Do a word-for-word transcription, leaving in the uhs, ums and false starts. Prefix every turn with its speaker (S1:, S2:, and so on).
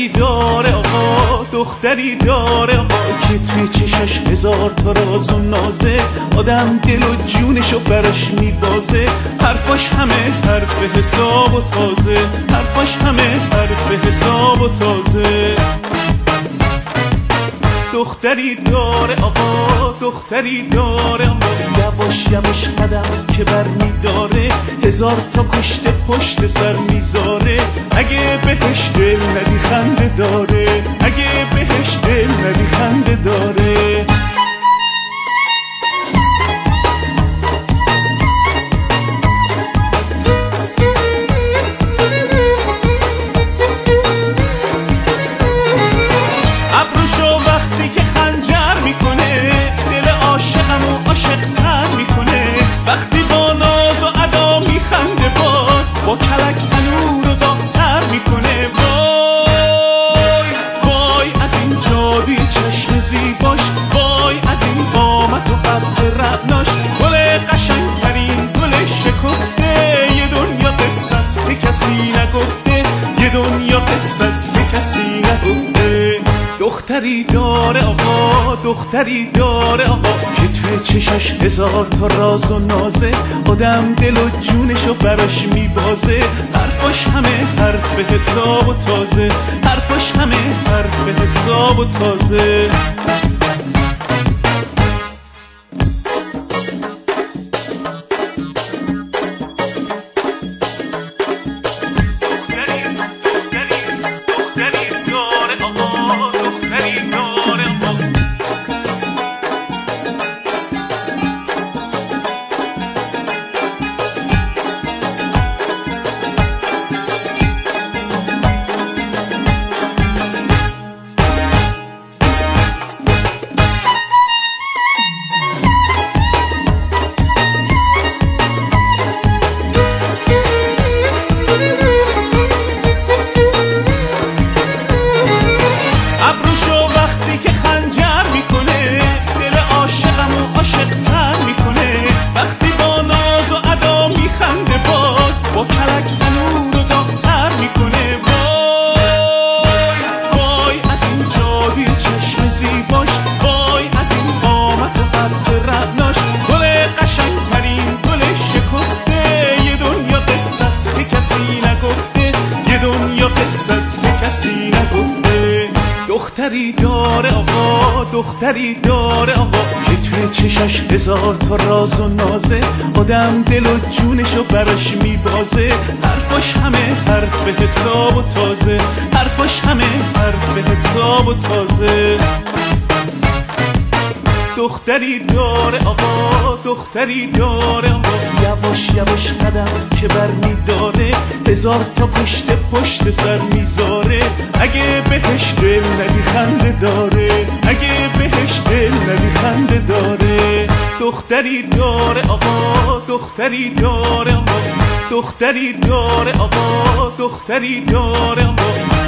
S1: دختری داره آقا، دختری داره آقا که توی چشاش هزار تا راز و نازه، آدم دل و جونشو براش میبازه. حرفاش همه حرف حساب و تازه، حرفاش همه حرف حساب و تازه. دختری داره آقا، دختری داره آقا، یواش یواش قدم که بر میداره، هزار تا کشته پشت سر میذاره. اگه بهش دل ندی خنده داره، اگه بهش دل ندی خنده داره. با کلک تنور رو داغ‌تر میکنه. وای وای از این جادوی چشم زیباش، وای از این قامت و قد رعناش. گل قشنگترین گل شکفته، یه دنیا قصه است که کسی نگفته، یه دنیا قصه است که کسی نگفته. دختری داره آقا، دختری داره آقا که توی چشاش هزار تا راز و نازه، آدم دل و جونشو براش میبازه. حرفاش همه حرف حساب و تازه، حرفاش همه حرف حساب و تازه. دختری داره آقا، دختری داره آقا که توی چشاش هزار تا راز و نازه، آدم دل و جونشو براش میبازه. حرفاش همه حرف حساب و تازه، حرفاش همه حرف حساب و تازه. دختری داره آقا، دختری داره آقا، یواش یواش قدم که بر میداره، هزار تا پشت پشت سر میذاره. اگه بهش دل ندی خنده داره، اگه بهش دل ندی خنده داره. دختری داره آقا، دختری داره آقا، دختری داره آقا، دختری داره آقا